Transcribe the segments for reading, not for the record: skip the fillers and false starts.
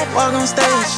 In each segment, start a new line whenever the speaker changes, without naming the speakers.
walk on stage.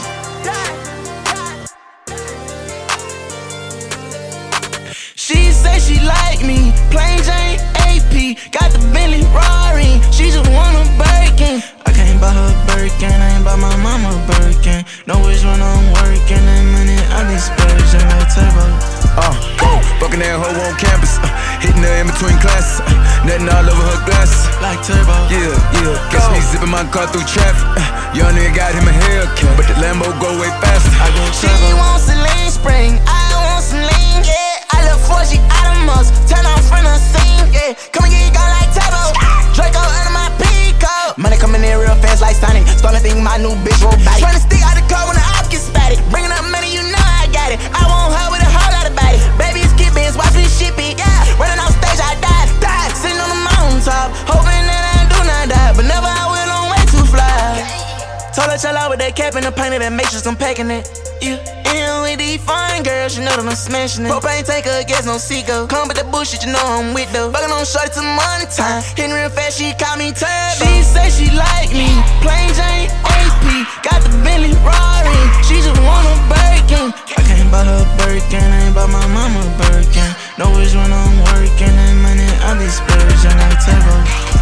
She say she like me, plain Jane AP, got the Bentley Rari, she just want a Birkin. I can't buy her Birkin, I ain't buy my mama Birkin. Know which one I'm working, that money I be splurging like Turbo.
Fucking that hoe on campus, hitting her in between classes, nothing all over her glasses.
Like Turbo.
Yeah, catch me zipping my car through traffic. Young nigga got him a Hellcat, but the Lambo go way faster.
I go Turbo. She wants a lean spring, I want some lean, yeah. I look for she out of muscle, turn on front of the scene, yeah. Come and get it gone like Turbo, Draco under my Pico. Money coming in real fast like Sonic, starting to think my new bitch will bite. Tryna stick out the car when the op gets spatted, bringing up money, you know I got it. I want her with a whole lot of body, baby it's Gibbons, watch me shit it, yeah. Running off stage, I died, sitting on the mountaintop, hoping that I do not die, but never I will, I'm way too fly. Told her chill out with that cap and the paint of that matrix, I'm packing it. Yeah, in with these fine girls, you know that I'm smashing it. Propane take her gas, no Seagull. Come with that bullshit, you know I'm with though. Fuckin' on shorty till money time. Hitting real fast, she call me Turbo. She say she like me, plain Jane AP, got the Bentley Rari, she just want a Birkin. I can't buy her Birkin, I ain't buy my mama Birkin. Know which one I'm working, that money I be splurging like Turbo.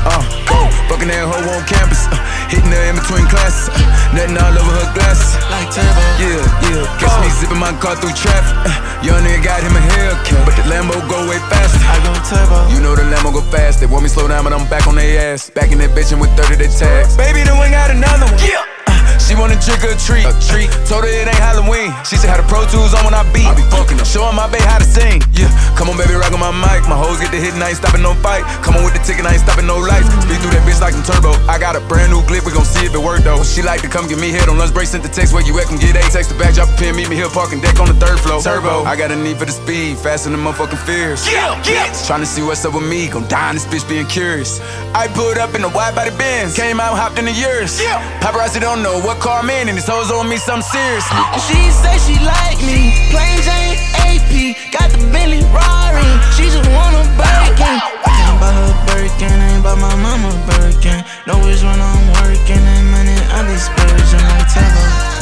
Fucking that hoe on campus, hitting her in between classes, nothing all over her glasses.
Like Turbo.
Yeah, catch me zipping my car through traffic. Young nigga got him a Hellcat, but the Lambo go way faster.
I go Turbo.
You know the Lambo go fast. They want me slow down, but I'm back on their ass. Back in that bitch and with 30 they tags. Baby, then we got another one. Yeah. She wanna trick or treat. Told her it ain't Halloween. She said had the Pro Tools on when I beat. I be fucking her, showing my bae how to sing. Yeah, come on baby, rock on my mic. My hoes get the hit and I ain't stopping no fight. Come on with the ticket, I ain't stopping no lights. Speed through that bitch like some Turbo. I got a brand new clip, we gon' see if it work though. She like to come get me head on lunch break, sent the text where you at, come get A. Text the back, drop a pin, meet me here, parking deck on the 3rd floor. Turbo, I got a need for the speed, faster than motherfucking fears. Tryna see what's up with me, gon' die in this bitch being curious. I pulled up in a wide body Benz, came out, hopped in the years. Paparazzi don't know what car I'm in, and these hoes on me something serious.
She say she like me, plain Jane AP, got the Bentley Rari, she just want a Birkin. I can't buy her Birkin, I ain't buy my mama Birkin. Know which one I'm working, that money I be splurging like Turbo.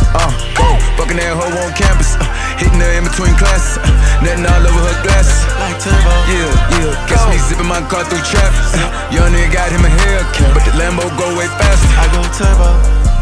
Fucking that hoe on campus, hitting her in between classes, nothing all over her glasses.
Like Turbo.
Yeah, catch me zipping my car through traffic. Young nigga got him a Hellcat, but the Lambo go way faster.
I go Turbo.